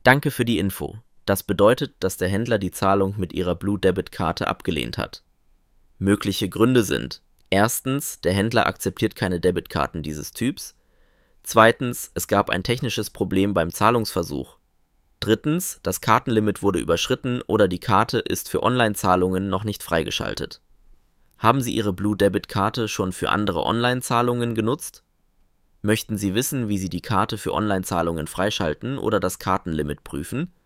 Danke für die Info. Das bedeutet, dass der Händler die Zahlung mit Ihrer Blue Debit Karte abgelehnt hat. Mögliche Gründe sind: Erstens, der Händler akzeptiert keine Debitkarten dieses Typs. Zweitens, es gab ein technisches Problem beim Zahlungsversuch. Drittens, das Kartenlimit wurde überschritten oder die Karte ist für Online-Zahlungen noch nicht freigeschaltet. Haben Sie Ihre Blue Debit Karte schon für andere Online-Zahlungen genutzt? Möchten Sie wissen, wie Sie die Karte für Online-Zahlungen freischalten oder das Kartenlimit prüfen?